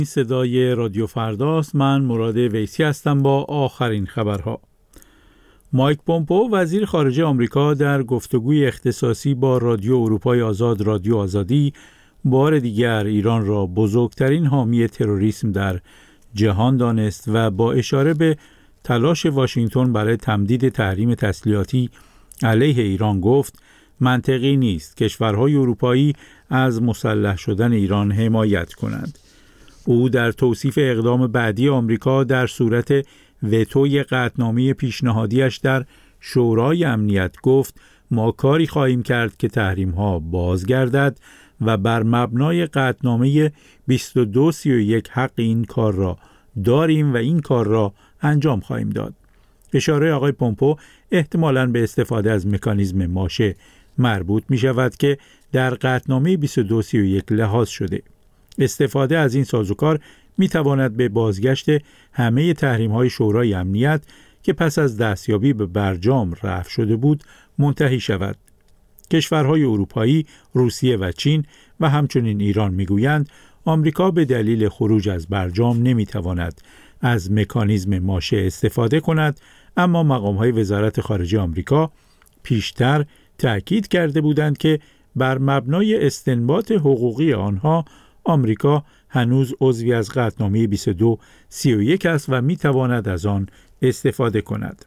این صدای رادیو فرداست. من مراد ویسی هستم با آخرین خبرها. مایک پومپئو وزیر خارجه آمریکا در گفتگوی اختصاصی با رادیو اروپای آزاد رادیو آزادی بار دیگر ایران را بزرگترین حامی تروریسم در جهان دانست و با اشاره به تلاش واشنگتن برای تمدید تحریم تسلیحاتی علیه ایران گفت منطقی نیست کشورهای اروپایی از مسلح شدن ایران حمایت کنند. او در توصیف اقدام بعدی آمریکا در صورت وتوی قطعنامه پیشنهادیش در شورای امنیت گفت ما کاری خواهیم کرد که تحریم‌ها بازگردد و بر مبنای قطعنامه 2231 حق این کار را داریم و این کار را انجام خواهیم داد. اشاره آقای پومپئو احتمالاً به استفاده از مکانیزم ماشه مربوط می شود که در قطعنامه 2231 لحاظ شده. استفاده از این سازوکار می تواند به بازگشت همه تحریم‌های شورای امنیت که پس از دستیابی به برجام رفع شده بود منتهی شود. کشورهای اروپایی، روسیه و چین و همچنین ایران میگویند آمریکا به دلیل خروج از برجام نمیتواند از مکانیزم ماشه استفاده کند، اما مقام‌های وزارت خارجه آمریکا پیشتر تأکید کرده بودند که بر مبنای استنباط حقوقی آنها آمریکا هنوز عضوی از قطعنامه 2231 است و میتواند از آن استفاده کند.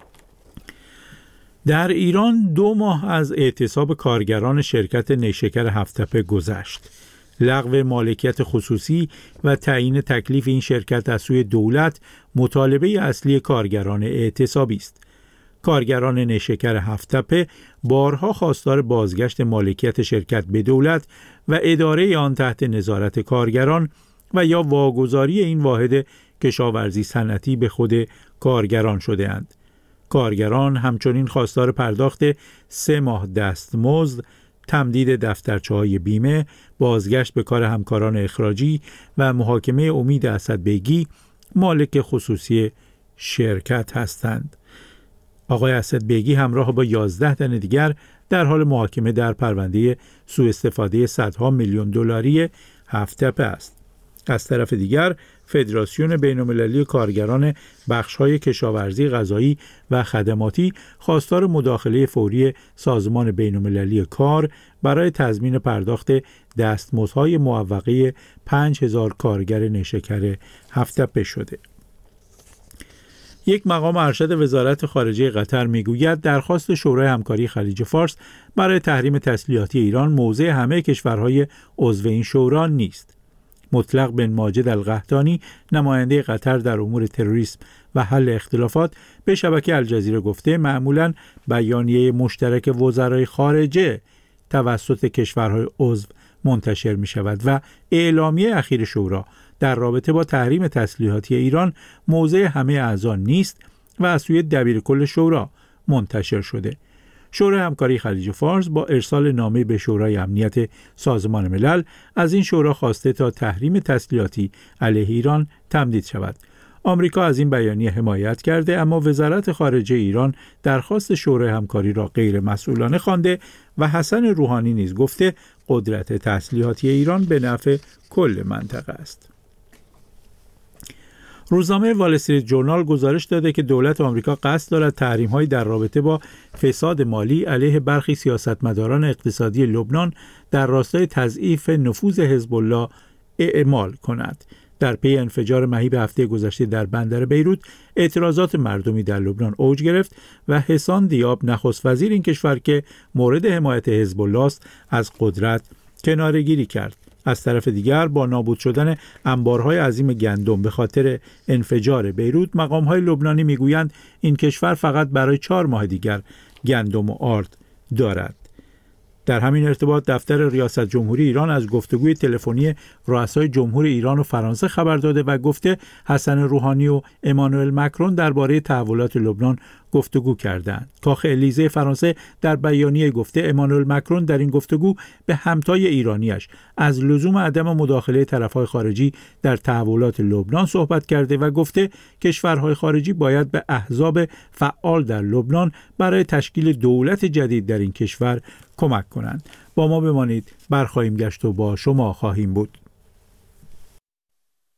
در ایران 2 ماه از اعتصاب کارگران شرکت نیشکر هفت‌تپه گذشت. لغو مالکیت خصوصی و تعیین تکلیف این شرکت از سوی دولت مطالبه اصلی کارگران اعتصابی است. کارگران نیشکر هفت‌تپه بارها خواستار بازگشت مالکیت شرکت به دولت و اداره آن تحت نظارت کارگران و یا واگذاری این واحد کشاورزی صنعتی به خود کارگران شده‌اند. کارگران همچنین خواستار پرداخت 3 ماه دستمزد، تمدید دفترچه‌های بیمه، بازگشت به کار همکاران اخراجی و محاکمه امید اسدبیگی مالک خصوصی شرکت هستند. آقای اسدبیگی همراه با 11 تن دیگر در حال محاکمه در پرونده سوء استفاده صدها میلیون دلاری هفت‌تپه است. از طرف دیگر فدراسیون بین‌المللی کارگران بخش‌های کشاورزی، غذایی و خدماتی خواستار مداخله فوری سازمان بین‌المللی کار برای تضمین پرداخت دستمزدهای معوقه 5000 کارگر نیشکر هفت‌تپه شده. یک مقام ارشد وزارت خارجه قطر میگوید درخواست شورای همکاری خلیج فارس برای تحریم تسلیحاتی ایران موضع همه کشورهای عضو این شورا نیست. مطلق بن ماجد القحطانی نماینده قطر در امور تروریسم و حل اختلافات به شبکه الجزیره گفته معمولاً بیانیه مشترک وزرای خارجه توسط کشورهای عضو منتشر می شود و اعلامیه اخیر شورا در رابطه با تحریم تسلیحاتی ایران موضع همه اعضا نیست و از سوی دبیرکل شورا منتشر شده. شورای همکاری خلیج فارس با ارسال نامه به شورای امنیت سازمان ملل از این شورا خواسته تا تحریم تسلیحاتی علیه ایران تمدید شود. آمریکا از این بیانیه حمایت کرده، اما وزارت خارجه ایران درخواست شورای همکاری را غیر مسئولانه خوانده و حسن روحانی نیز گفته قدرت تسلیحاتی ایران به نفع کل منطقه است. روزنامه وال استریت جورنال گزارش داده که دولت آمریکا قصد دارد تحریم‌هایی در رابطه با فساد مالی علیه برخی سیاستمداران اقتصادی لبنان در راستای تضعیف نفوذ حزب الله اعمال کند. در پی انفجار مهیب هفته گذشته در بندر بیروت، اعتراضات مردمی در لبنان اوج گرفت و حسان دیاب نخست وزیر این کشور که مورد حمایت حزب الله است از قدرت کناره‌گیری کرد. از طرف دیگر با نابود شدن انبارهای عظیم گندم به خاطر انفجار بیروت، مقام‌های لبنانی میگویند این کشور فقط برای 4 ماه دیگر گندم و آرد دارد. در همین ارتباط دفتر ریاست جمهوری ایران از گفتگوی تلفنی رؤسای جمهور ایران و فرانسه خبر داده و گفته حسن روحانی و امانوئل مکرون درباره تحولات لبنان گفتگو کردند. کاخ الیزه فرانسه در بیانیه گفته امانوئل مکرون در این گفتگو به همتای ایرانیش از لزوم عدم مداخله طرف‌های خارجی در تحولات لبنان صحبت کرده و گفته کشورهای خارجی باید به احزاب فعال در لبنان برای تشکیل دولت جدید در این کشور کمک کنند. با ما بمانید، برخواهیم گشت و با شما خواهیم بود.